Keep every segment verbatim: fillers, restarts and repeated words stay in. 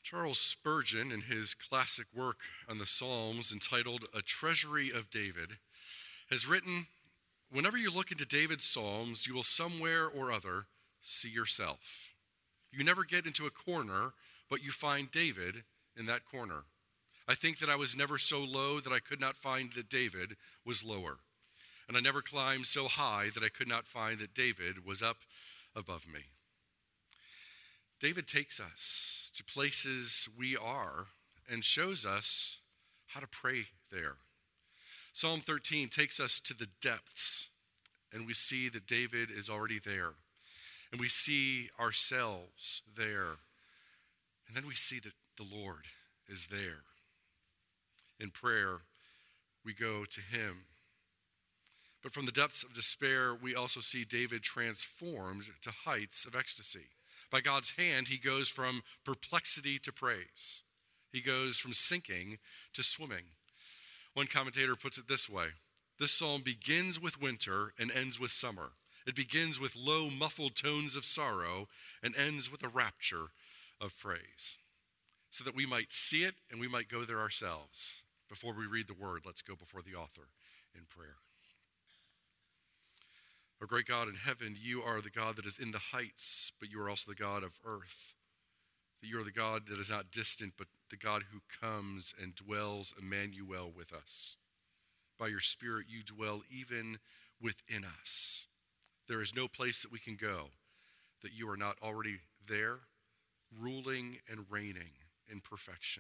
Charles Spurgeon, in his classic work on the Psalms entitled A Treasury of David, has written, "Whenever you look into David's Psalms, you will somewhere or other see yourself. You never get into a corner, but you find David in that corner. I think that I was never so low that I could not find that David was lower. And I never climbed so high that I could not find that David was up above me." David takes us to places we are and shows us how to pray there. Psalm thirteen takes us to the depths, and we see that David is already there. And we see ourselves there. And then we see that the Lord is there. In prayer, we go to him. But from the depths of despair, we also see David transformed to heights of ecstasy. By God's hand, he goes from perplexity to praise. He goes from sinking to swimming. One commentator puts it this way: this psalm begins with winter and ends with summer. It begins with low, muffled tones of sorrow and ends with a rapture of praise. So that we might see it and we might go there ourselves. Before we read the word, let's go before the author in prayer. Our great God in heaven, you are the God that is in the heights, but you are also the God of earth. That you are the God that is not distant, but the God who comes and dwells Emmanuel with us. By your Spirit, you dwell even within us. There is no place that we can go that you are not already there, ruling and reigning in perfection.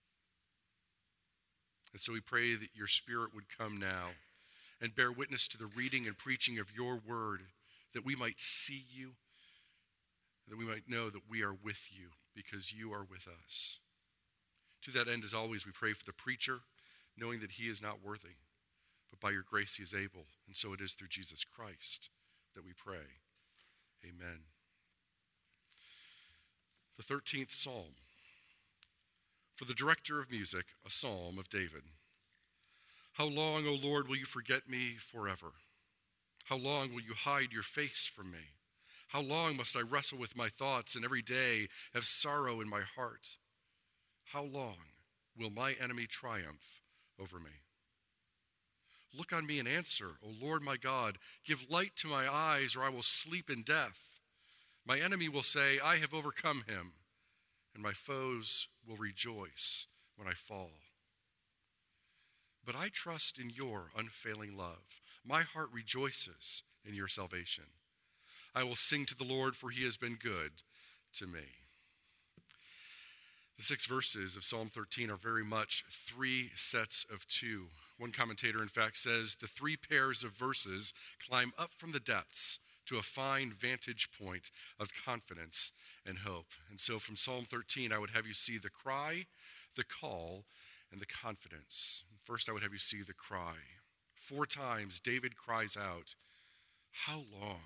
And so we pray that your Spirit would come now and bear witness to the reading and preaching of your word, that we might see you, that we might know that we are with you because you are with us. To that end, as always, we pray for the preacher, knowing that he is not worthy, but by your grace he is able. And so it is through Jesus Christ that we pray. Amen. The thirteenth Psalm. For the director of music, a psalm of David. How long, O Lord, will you forget me forever? How long will you hide your face from me? How long must I wrestle with my thoughts and every day have sorrow in my heart? How long will my enemy triumph over me? Look on me and answer, O Lord my God. Give light to my eyes, or I will sleep in death. My enemy will say, I have overcome him, and my foes will rejoice when I fall. But I trust in your unfailing love. My heart rejoices in your salvation. I will sing to the Lord, for he has been good to me. The six verses of Psalm thirteen are very much three sets of two. One commentator, in fact, says the three pairs of verses climb up from the depths to a fine vantage point of confidence and hope. And so from Psalm thirteen, I would have you see the cry, the call, and the confidence. First, I would have you see the cry. Four times, David cries out, how long?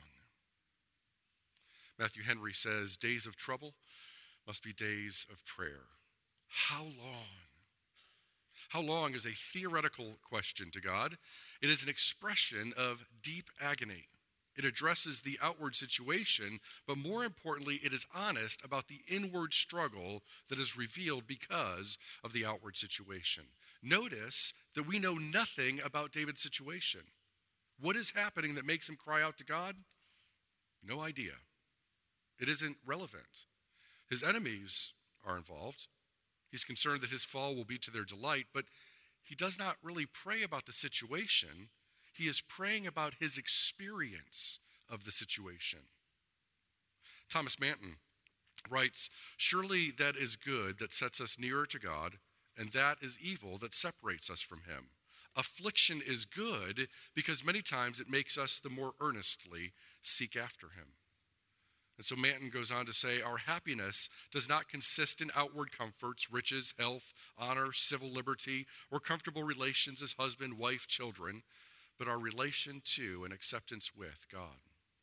Matthew Henry says, days of trouble must be days of prayer. How long? How long is a theoretical question to God. It is an expression of deep agony. It addresses the outward situation, but more importantly, it is honest about the inward struggle that is revealed because of the outward situation. Notice that we know nothing about David's situation. What is happening that makes him cry out to God? No idea. It isn't relevant. His enemies are involved. He's concerned that his fall will be to their delight, but he does not really pray about the situation. He is praying about his experience of the situation. Thomas Manton writes, surely that is good that sets us nearer to God, and that is evil that separates us from him. Affliction is good because many times it makes us the more earnestly seek after him. And so Manton goes on to say, our happiness does not consist in outward comforts, riches, health, honor, civil liberty, or comfortable relations as husband, wife, children, but our relation to and acceptance with God.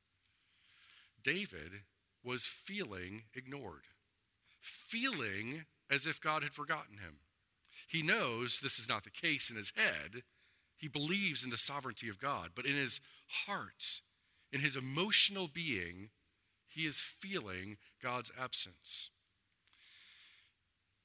David was feeling ignored, feeling as if God had forgotten him. He knows this is not the case in his head. He believes in the sovereignty of God, but in his heart, in his emotional being, he is feeling God's absence.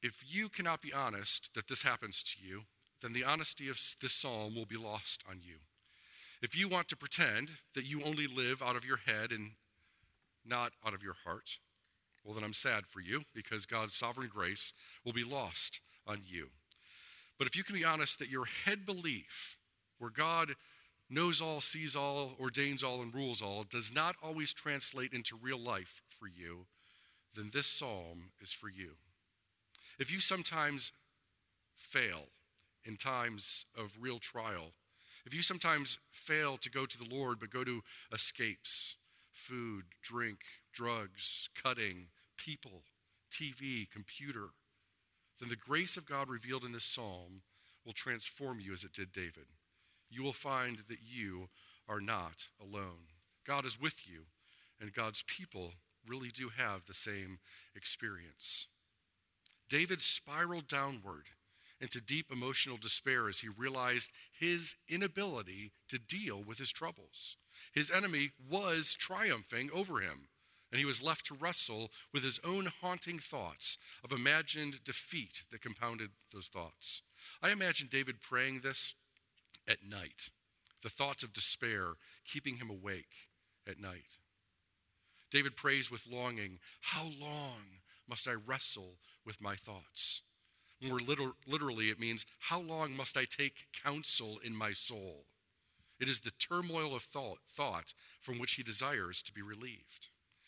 If you cannot be honest that this happens to you, then the honesty of this psalm will be lost on you. If you want to pretend that you only live out of your head and not out of your heart, well, then I'm sad for you, because God's sovereign grace will be lost on you. But if you can be honest that your head belief, where God knows all, sees all, ordains all, and rules all, does not always translate into real life for you, then this psalm is for you. If you sometimes fail in times of real trial, if you sometimes fail to go to the Lord but go to escapes, food, drink, drugs, cutting, people, T V, computer, then the grace of God revealed in this psalm will transform you as it did David. You will find that you are not alone. God is with you, and God's people really do have the same experience. David spiraled downward into deep emotional despair as he realized his inability to deal with his troubles. His enemy was triumphing over him, and he was left to wrestle with his own haunting thoughts of imagined defeat that compounded those thoughts. I imagine David praying this at night, the thoughts of despair keeping him awake at night. David prays with longing, "How long must I wrestle with my thoughts?" More liter- literally, it means, how long must I take counsel in my soul? It is the turmoil of thought, thought from which he desires to be relieved.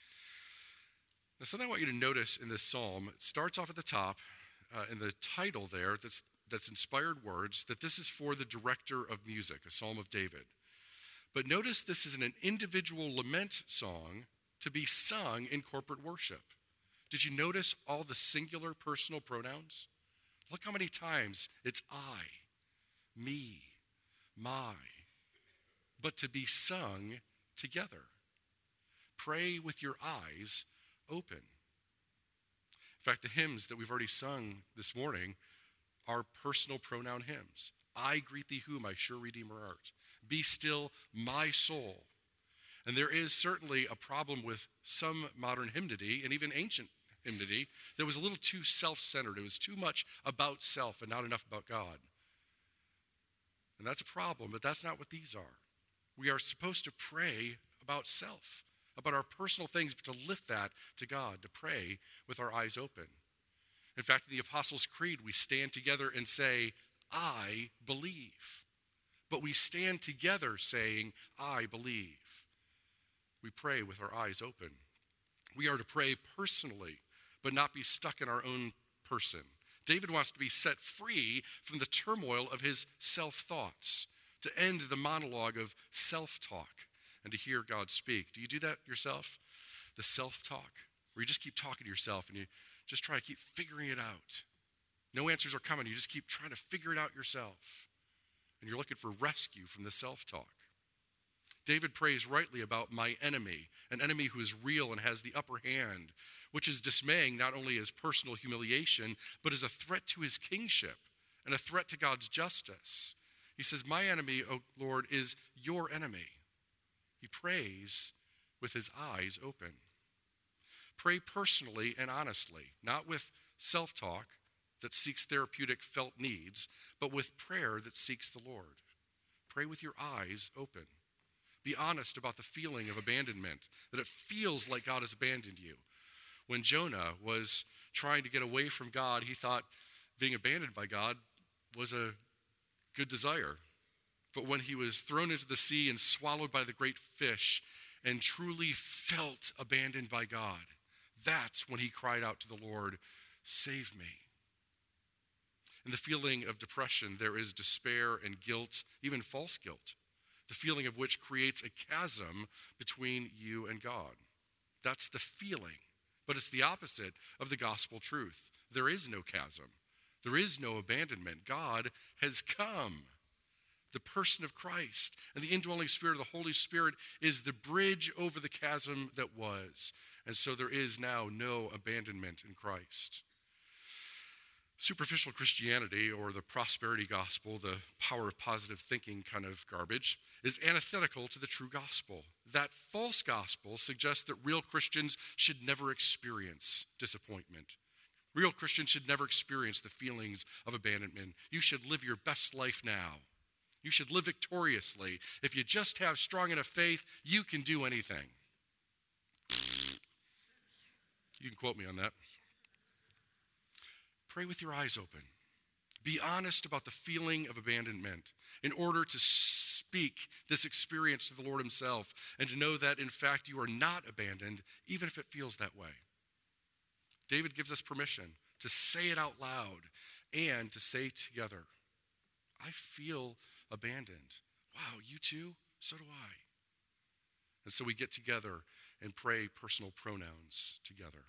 Now, something I want you to notice in this psalm, it starts off at the top, uh, in the title there, that's, that's inspired words, that this is for the director of music, a psalm of David. But notice this is an individual lament song to be sung in corporate worship. Did you notice all the singular personal pronouns? Look how many times it's I, me, my, but to be sung together. Pray with your eyes open. In fact, the hymns that we've already sung this morning are personal pronoun hymns. I greet thee who my sure Redeemer art. Be still my soul. And there is certainly a problem with some modern hymnody and even ancient hymnody that was a little too self-centered. It was too much about self and not enough about God. And that's a problem, but that's not what these are. We are supposed to pray about self, about our personal things, but to lift that to God, to pray with our eyes open. In fact, in the Apostles' Creed, we stand together and say, I believe. But we stand together saying, I believe. We pray with our eyes open. We are to pray personally, but not be stuck in our own person. David wants to be set free from the turmoil of his self-thoughts, to end the monologue of self-talk and to hear God speak. Do you do that yourself? The self-talk, where you just keep talking to yourself and you just try to keep figuring it out. No answers are coming. You just keep trying to figure it out yourself. And you're looking for rescue from the self-talk. David prays rightly about my enemy, an enemy who is real and has the upper hand, which is dismaying not only as personal humiliation, but as a threat to his kingship and a threat to God's justice. He says, my enemy, O Lord, is your enemy. He prays with his eyes open. Pray personally and honestly, not with self-talk that seeks therapeutic felt needs, but with prayer that seeks the Lord. Pray with your eyes open. Be honest about the feeling of abandonment, that it feels like God has abandoned you. When Jonah was trying to get away from God, he thought being abandoned by God was a good desire. But when he was thrown into the sea and swallowed by the great fish and truly felt abandoned by God, that's when he cried out to the Lord, save me. In the feeling of depression, there is despair and guilt, even false guilt, the feeling of which creates a chasm between you and God. That's the feeling, but it's the opposite of the gospel truth. There is no chasm. There is no abandonment. God has come. The person of Christ and the indwelling spirit of the Holy Spirit is the bridge over the chasm that was. And so there is now no abandonment in Christ. Superficial Christianity, or the prosperity gospel, the power of positive thinking kind of garbage, is antithetical to the true gospel. That false gospel suggests that real Christians should never experience disappointment. Real Christians should never experience the feelings of abandonment. You should live your best life now. You should live victoriously. If you just have strong enough faith, you can do anything. You can quote me on that. Pray with your eyes open. Be honest about the feeling of abandonment in order to speak this experience to the Lord himself and to know that, in fact, you are not abandoned, even if it feels that way. David gives us permission to say it out loud and to say together, I feel abandoned. Wow, you too? So do I. And so we get together and pray personal pronouns together.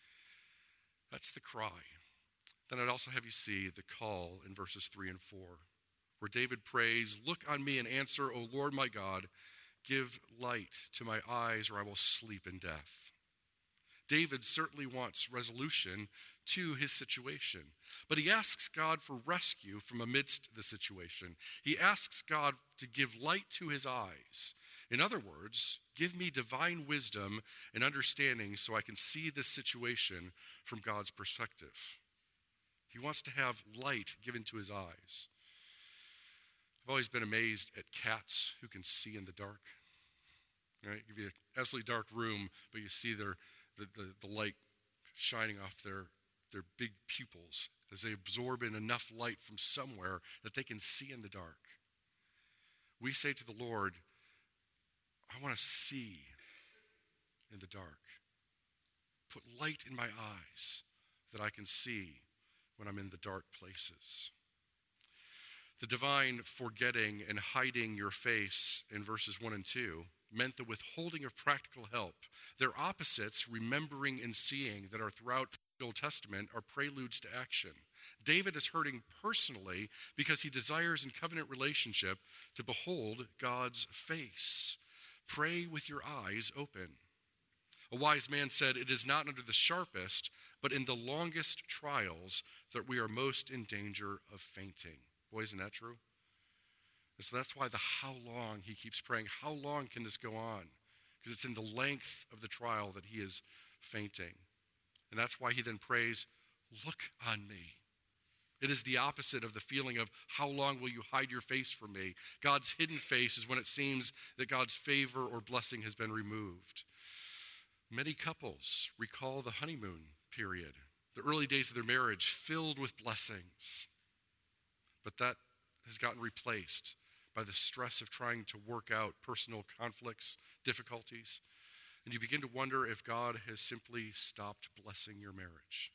That's the cry. Then I'd also have you see the call in verses three and four, where David prays, look on me and answer, O Lord my God, give light to my eyes or I will sleep in death. David certainly wants resolution to his situation, but he asks God for rescue from amidst the situation. He asks God to give light to his eyes. In other words, give me divine wisdom and understanding so I can see this situation from God's perspective. He wants to have light given to his eyes. I've always been amazed at cats who can see in the dark. Right? Give you an absolutely dark room, but you see their the, the, the light shining off their, their big pupils as they absorb in enough light from somewhere that they can see in the dark. We say to the Lord, I want to see in the dark. Put light in my eyes that I can see when I'm in the dark places. The divine forgetting and hiding your face in verses one and two meant the withholding of practical help. Their opposites, remembering and seeing, that are throughout the Old Testament are preludes to action. David is hurting personally because he desires in covenant relationship to behold God's face. Pray with your eyes open. A wise man said, it is not under the sharpest, but in the longest trials that we are most in danger of fainting. Boy, isn't that true? And so that's why the how long he keeps praying. How long can this go on? Because it's in the length of the trial that he is fainting. And that's why he then prays, look on me. It is the opposite of the feeling of how long will you hide your face from me? God's hidden face is when it seems that God's favor or blessing has been removed. Many couples recall the honeymoon period, the early days of their marriage filled with blessings. But that has gotten replaced by the stress of trying to work out personal conflicts, difficulties. And you begin to wonder if God has simply stopped blessing your marriage.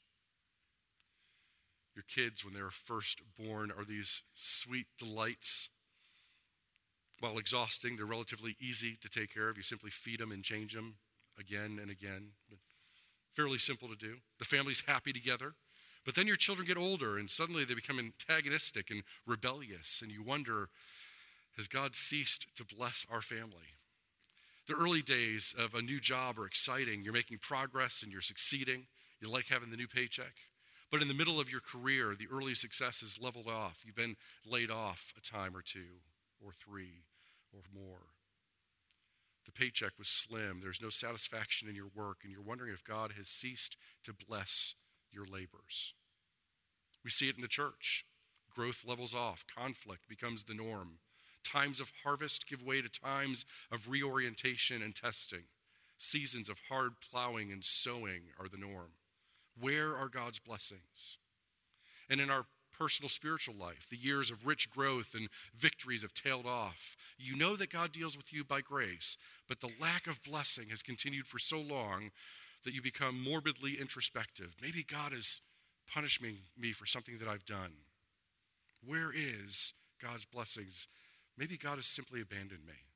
Your kids, when they're first born, are these sweet delights. While exhausting, they're relatively easy to take care of. You simply feed them and change them again and again. But fairly simple to do. The family's happy together. But then your children get older and suddenly they become antagonistic and rebellious. And you wonder, has God ceased to bless our family? The early days of a new job are exciting. You're making progress and you're succeeding. You like having the new paycheck. But in the middle of your career, the early success has leveled off. You've been laid off a time or two or three or more. The paycheck was slim. There's no satisfaction in your work, and you're wondering if God has ceased to bless your labors. We see it in the church. Growth levels off. Conflict becomes the norm. Times of harvest give way to times of reorientation and testing. Seasons of hard plowing and sowing are the norm. Where are God's blessings? And in our personal spiritual life, the years of rich growth and victories have tailed off. You know that God deals with you by grace, but the lack of blessing has continued for so long that you become morbidly introspective. Maybe God is punishing me for something that I've done. Where is God's blessings? Maybe God has simply abandoned me.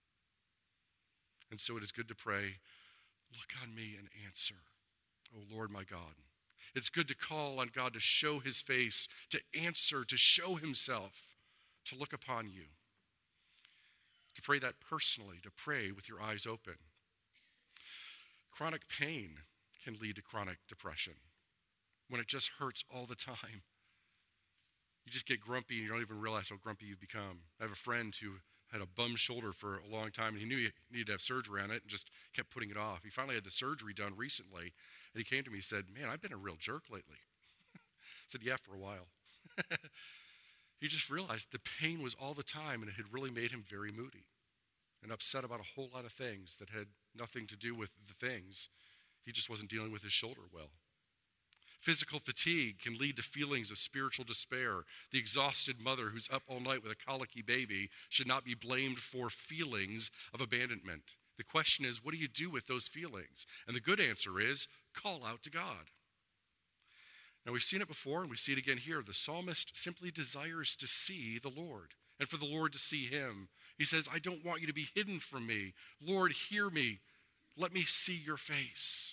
And so it is good to pray, look on me and answer, O Lord my God. It's good to call on God to show his face, to answer, to show himself, to look upon you. To pray that personally, to pray with your eyes open. Chronic pain can lead to chronic depression when it just hurts all the time. You just get grumpy and you don't even realize how grumpy you've become. I have a friend who had a bum shoulder for a long time, and he knew he needed to have surgery on it and just kept putting it off. He finally had the surgery done recently, and he came to me and said, man, I've been a real jerk lately. I said, yeah, for a while. He just realized the pain was all the time, and it had really made him very moody and upset about a whole lot of things that had nothing to do with the things. He just wasn't dealing with his shoulder well. Physical fatigue can lead to feelings of spiritual despair. The exhausted mother who's up all night with a colicky baby should not be blamed for feelings of abandonment. The question is, what do you do with those feelings? And the good answer is, call out to God. Now, we've seen it before, and we see it again here. The psalmist simply desires to see the Lord and for the Lord to see him. He says, I don't want you to be hidden from me. Lord, hear me. Let me see your face.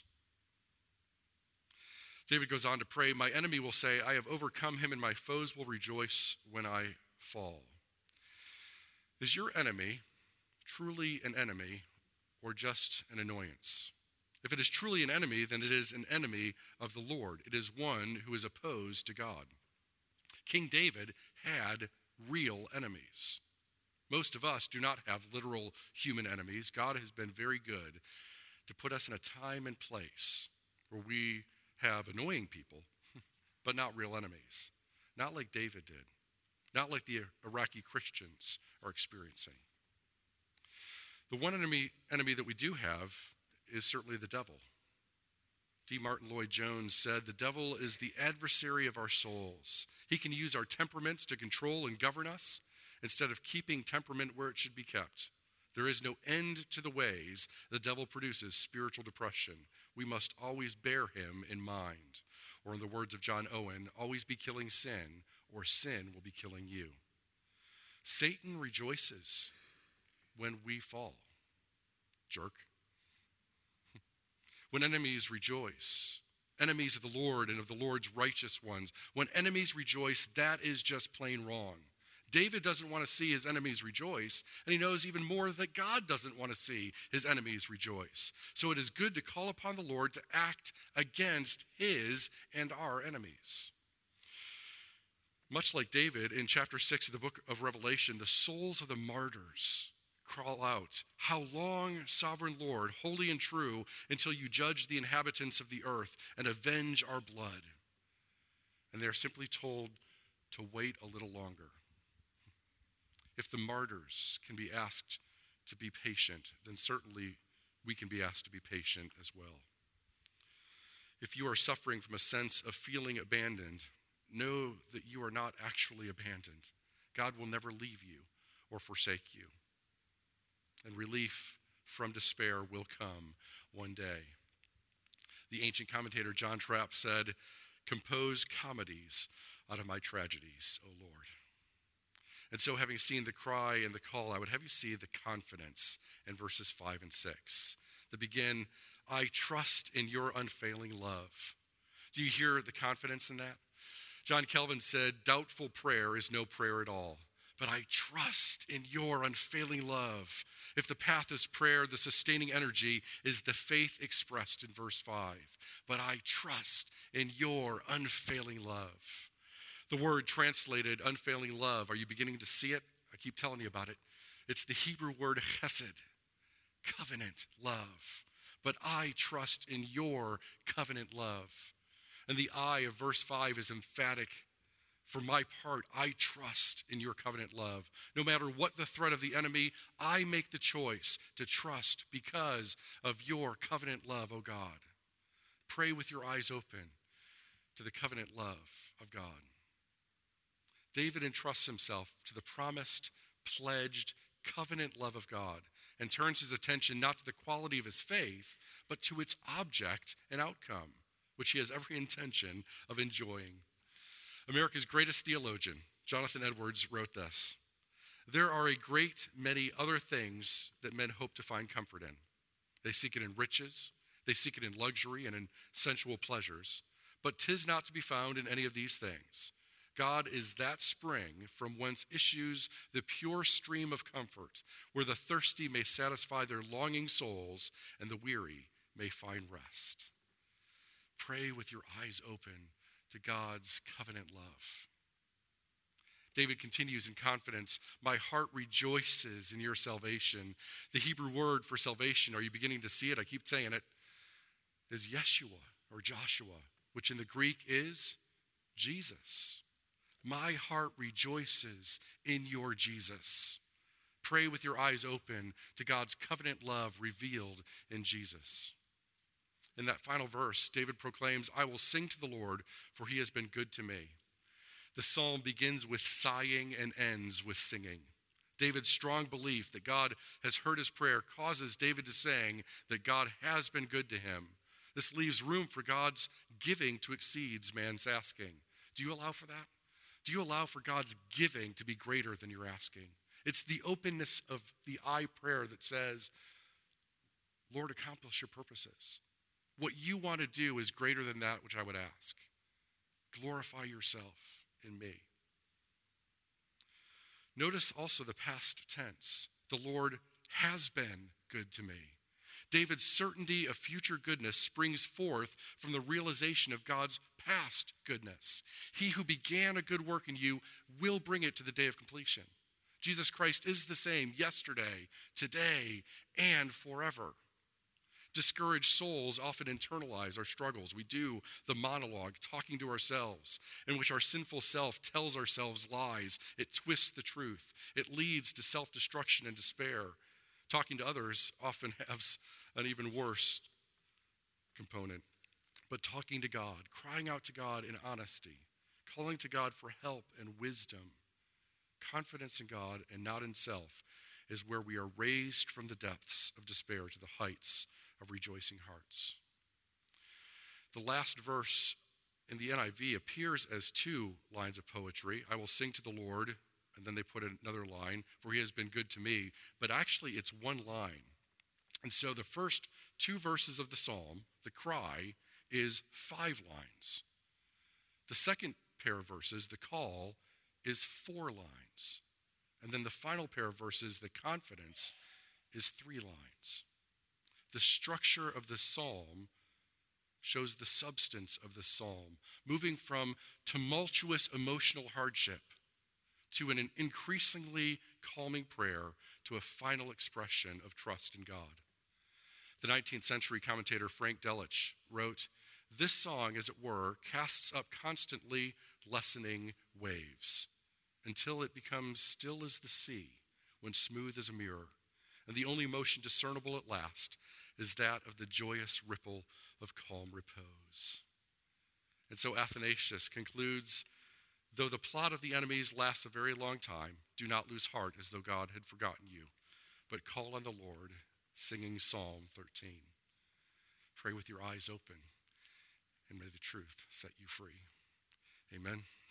David goes on to pray, my enemy will say, I have overcome him, and my foes will rejoice when I fall. Is your enemy truly an enemy or just an annoyance? If it is truly an enemy, then it is an enemy of the Lord. It is one who is opposed to God. King David had real enemies. Most of us do not have literal human enemies. God has been very good to put us in a time and place where we have annoying people, but not real enemies. Not like David did. Not like the Iraqi Christians are experiencing. The one enemy, enemy that we do have is certainly the devil. D. Martin Lloyd-Jones said, the devil is the adversary of our souls. He can use our temperaments to control and govern us instead of keeping temperament where it should be kept. There is no end to the ways the devil produces spiritual depression. We must always bear him in mind. Or in the words of John Owen, always be killing sin, or sin will be killing you. Satan rejoices when we fall. Jerk. When enemies rejoice, enemies of the Lord and of the Lord's righteous ones, when enemies rejoice, that is just plain wrong. David doesn't want to see his enemies rejoice, and he knows even more that God doesn't want to see his enemies rejoice. So it is good to call upon the Lord to act against his and our enemies. Much like David, in chapter six of the book of Revelation, the souls of the martyrs call out, how long, sovereign Lord, holy and true, until you judge the inhabitants of the earth and avenge our blood? And they're simply told to wait a little longer. If the martyrs can be asked to be patient, then certainly we can be asked to be patient as well. If you are suffering from a sense of feeling abandoned, know that you are not actually abandoned. God will never leave you or forsake you. And relief from despair will come one day. The ancient commentator John Trapp said, compose comedies out of my tragedies, O Lord. And so, having seen the cry and the call, I would have you see the confidence in verses five and six that begin, I trust in your unfailing love. Do you hear the confidence in that? John Calvin said, doubtful prayer is no prayer at all, but I trust in your unfailing love. If the path is prayer, the sustaining energy is the faith expressed in verse five. But I trust in your unfailing love. The word translated unfailing love, are you beginning to see it? I keep telling you about it. It's the Hebrew word chesed, covenant love. But I trust in your covenant love. And the I of verse five is emphatic. For my part, I trust in your covenant love. No matter what the threat of the enemy, I make the choice to trust because of your covenant love, O God. Pray with your eyes open to the covenant love of God. David entrusts himself to the promised, pledged, covenant love of God and turns his attention not to the quality of his faith, but to its object and outcome, which he has every intention of enjoying. America's greatest theologian, Jonathan Edwards, wrote this: there are a great many other things that men hope to find comfort in. They seek it in riches, they seek it in luxury and in sensual pleasures, but 'tis not to be found in any of these things. God is that spring from whence issues the pure stream of comfort, where the thirsty may satisfy their longing souls and the weary may find rest. Pray with your eyes open to God's covenant love. David continues in confidence, my heart rejoices in your salvation. The Hebrew word for salvation, are you beginning to see it? I keep saying it, is Yeshua or Joshua, which in the Greek is Jesus. My heart rejoices in your Jesus. Pray with your eyes open to God's covenant love revealed in Jesus. In that final verse, David proclaims, I will sing to the Lord, for he has been good to me. The psalm begins with sighing and ends with singing. David's strong belief that God has heard his prayer causes David to sing that God has been good to him. This leaves room for God's giving to exceeds man's asking. Do you allow for that? Do you allow for God's giving to be greater than your asking? It's the openness of the I prayer that says, Lord, accomplish your purposes. What you want to do is greater than that which I would ask. Glorify yourself in me. Notice also the past tense. The Lord has been good to me. David's certainty of future goodness springs forth from the realization of God's past goodness. He who began a good work in you will bring it to the day of completion. Jesus Christ is the same yesterday, today, and forever. Discouraged souls often internalize our struggles. We do the monologue, talking to ourselves, in which our sinful self tells ourselves lies. It twists the truth. It leads to self-destruction and despair. Talking to others often has an even worse component. But talking to God, crying out to God in honesty, calling to God for help and wisdom, confidence in God and not in self, is where we are raised from the depths of despair to the heights of rejoicing hearts. The last verse in the N I V appears as two lines of poetry. I will sing to the Lord, and then they put another line, for he has been good to me. But actually it's one line. And so the first two verses of the psalm, the cry, is five lines. The second pair of verses, the call, is four lines. And then the final pair of verses, the confidence, is three lines. The structure of the psalm shows the substance of the psalm, moving from tumultuous emotional hardship to an increasingly calming prayer to a final expression of trust in God. The nineteenth century commentator Frank Delitzsch wrote, this song, as it were, casts up constantly lessening waves until it becomes still as the sea when smooth as a mirror, and the only motion discernible at last is that of the joyous ripple of calm repose. And so Athanasius concludes, though the plot of the enemies lasts a very long time, do not lose heart as though God had forgotten you, but call on the Lord, singing Psalm thirteen. Pray with your eyes open, and may the truth set you free. Amen.